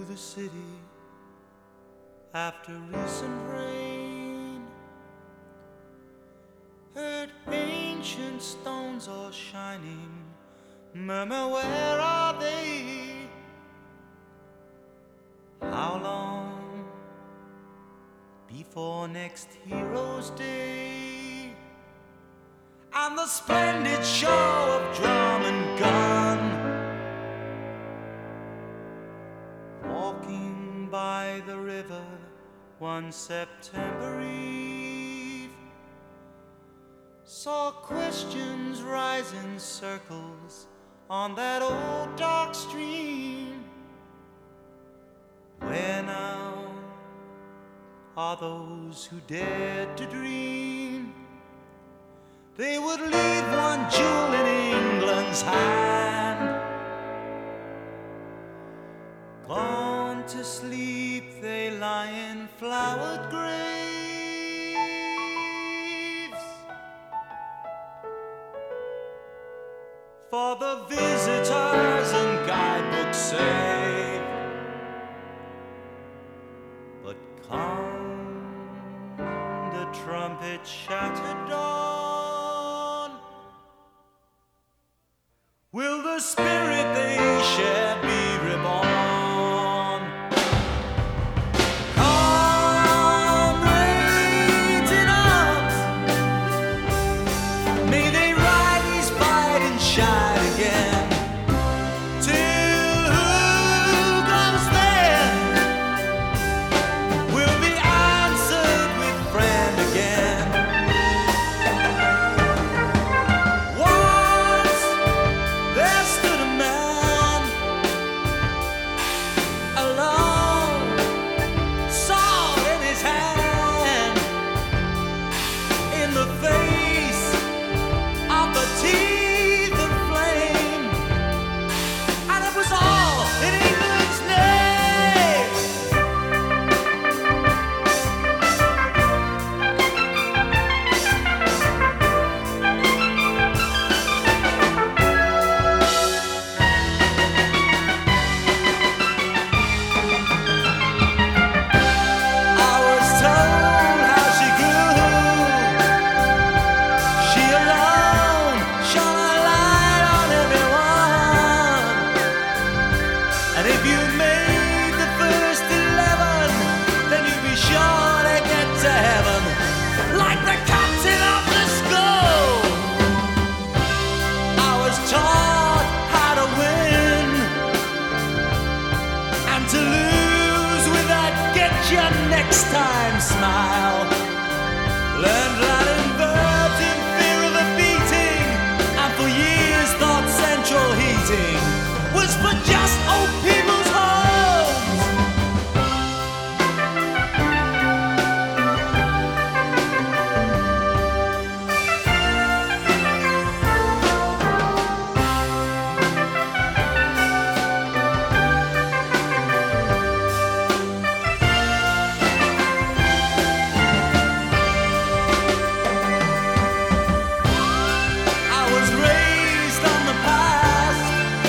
the city after recent rain. Heard ancient stones all shining, murmur, where are they? How long before next Heroes' Day? And the splendid show of drum and gun, walking by the river one September eve, saw questions rise in circles on that old dark stream. Where now are those who dared to dream they would leave one jewel in England's hand? Gone to sleep, they lie in flowered graves. For the visitors and guidebooks say, but come the trumpet shattered dawn, will the spirit they share be reborn? Comrades in arms, may they rise, fight and shine again. Till who goes there will be answered with friend again. Once there stood a man alone, sword in his hand, in the face of the teeth and flame, and it was all in England's name. I was told how she grew. She alone shone a light on everyone. And if you made the first 11, then you'd be sure to get to heaven, like the captain of the school. I was taught how to win and to lose with that get you next time smile. Learned Latin verbs in fear of a beating, and for years thought central heating was for just old people's homes. I was raised on the past,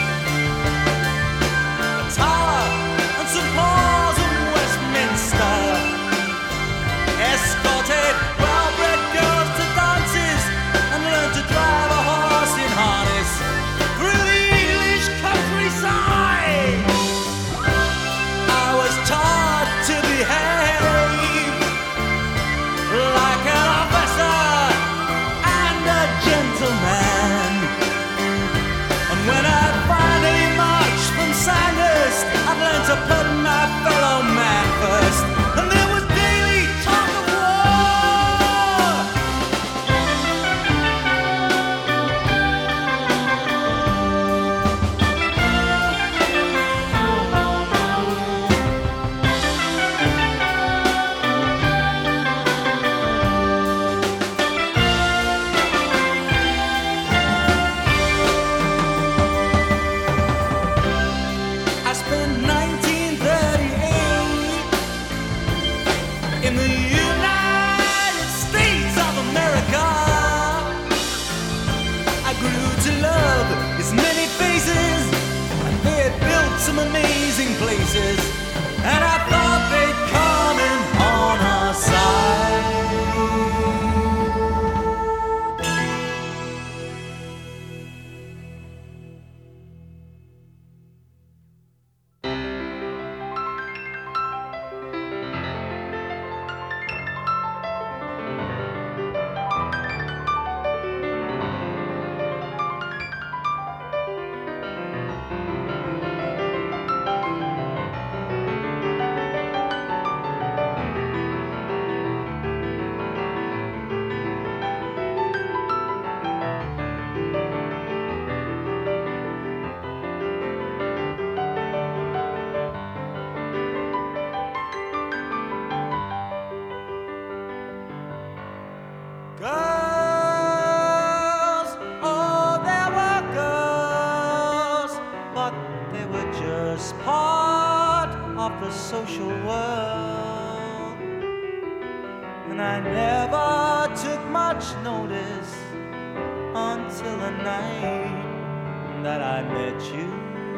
a tower and St. Paul's and Westminster, escorted well-bred girls to dances, and learned to drive a horse in harness through the English countryside. I was taught to behave like an officer and a gentleman. And when I finally marched from Sandhurst, I'd learned to put my fellow man first. And there was daily talk of war. I spent 1938 in the United States of America. I grew to love his many faces, and they had built some amazing places. and I thought they'd come in on our side. Girls, oh, there were girls, but they were just part of the social world. And I never took much notice until the night that I met you.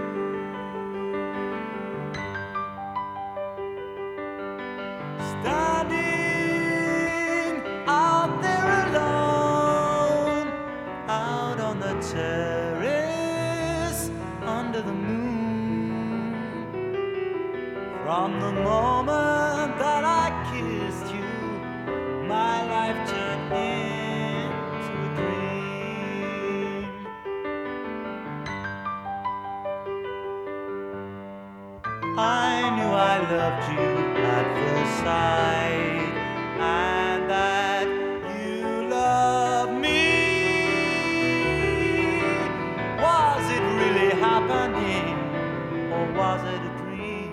Standing out there alone, out on the terrace under the moon. From the moment that I kissed you, my life turned into a dream. I knew I loved you at first sight, and that you loved me. Was it really happening, or was it a dream?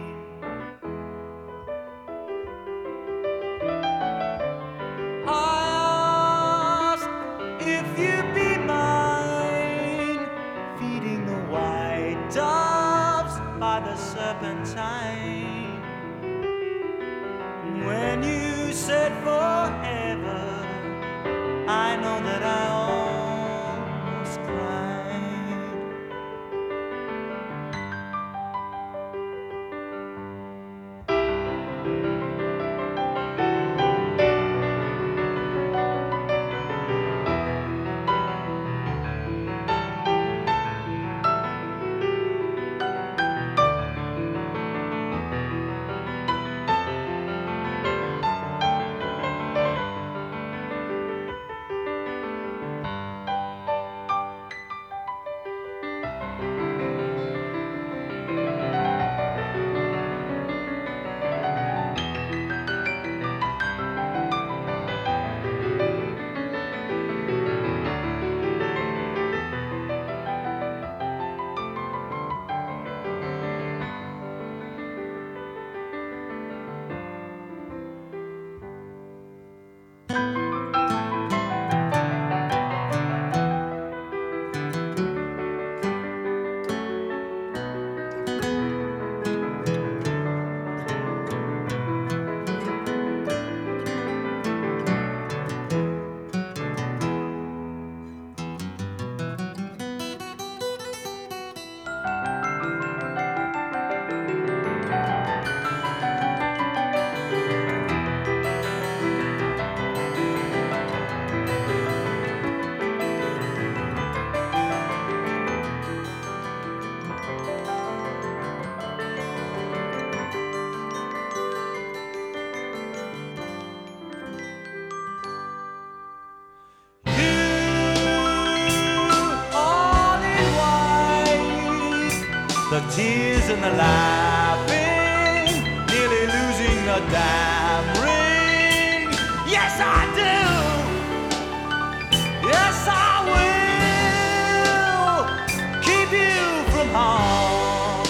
I asked if you'd be mine, feeding the white doves by the serpentine. When you said forever, I know that I almost cried. The tears and the laughing, nearly losing the damn ring. Yes, I do. Yes, I will keep you from harm.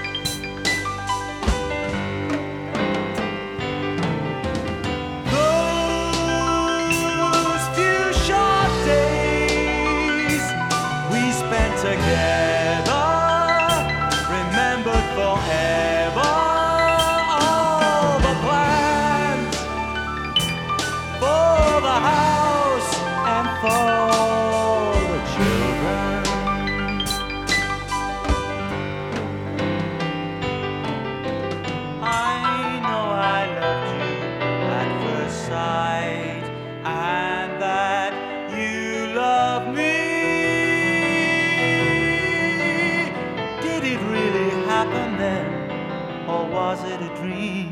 Those few short days we spent together, remembered forever. All the plans for the was it a dream?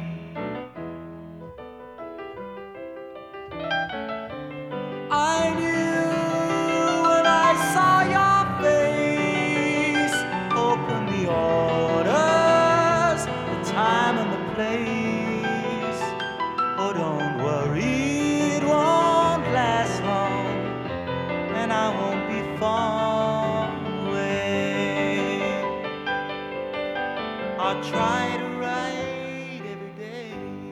I knew when I saw your face. Open the orders, the time and the place. Oh, don't worry, it won't last long, and I won't be far away. I'll try to write every day.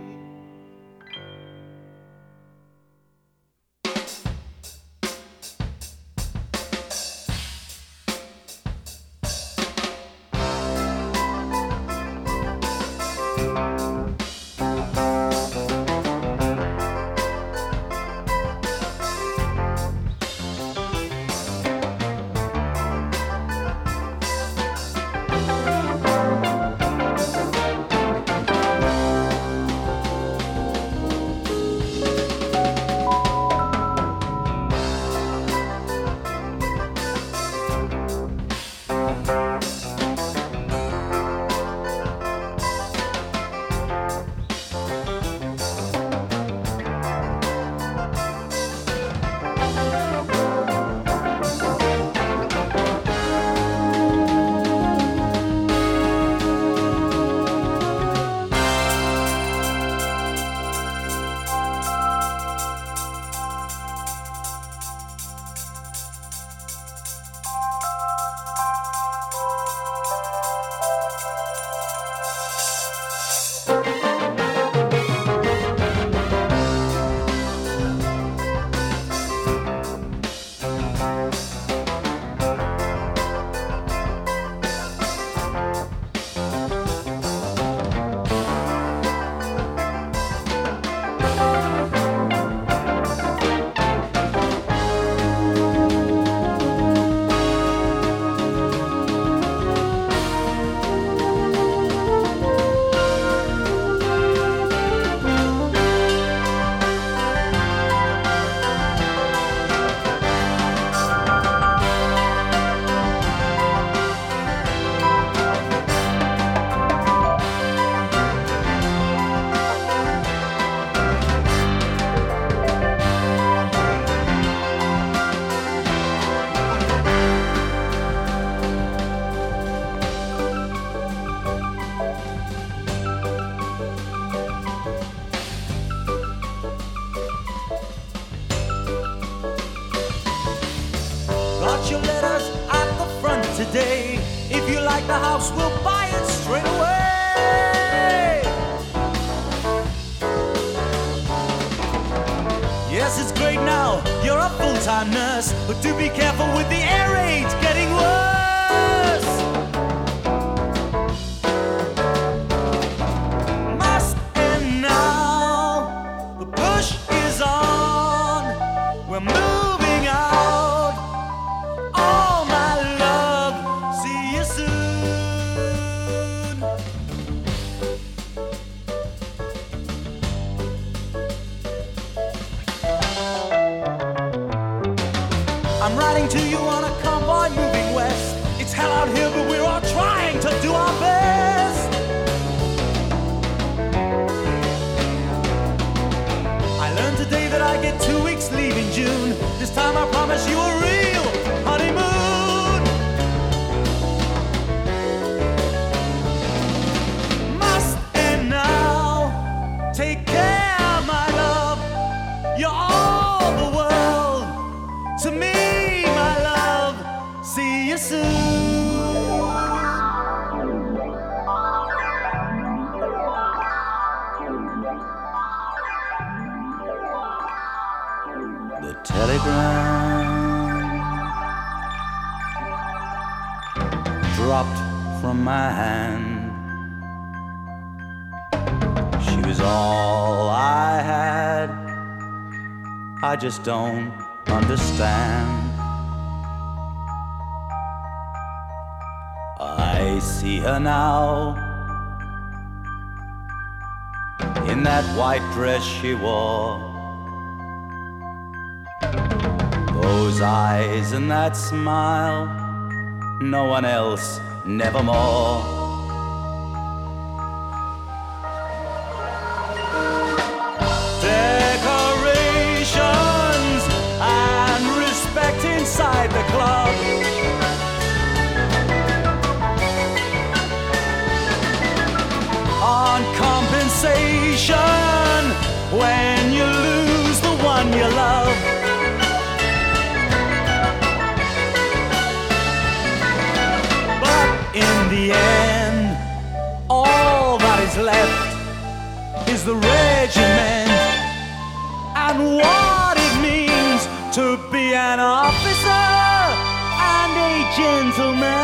Got your letters at the front today. If you like the house, we'll buy it straight away. Yes, it's great now, you're a full-time nurse, but do be careful with the air raids getting worse. Must end now, the push is on, we're moving out. All my love, see you soon. I'm writing to you on a convoy moving west. It's hell out here, but we're all trying to do our best. I learned today that I get 2 weeks leave in June. This time I promise you a real honeymoon. Must end now. Take care, my love. You're all the world to me, my love. See you soon. The telegram dropped from my hand. She was all I had. I just don't understand. I see her now in that white dress she wore. Those eyes and that smile, no one else, nevermore. when you lose the one you love. But in the end, all that is left is the regiment and what it means to be an officer and a gentleman.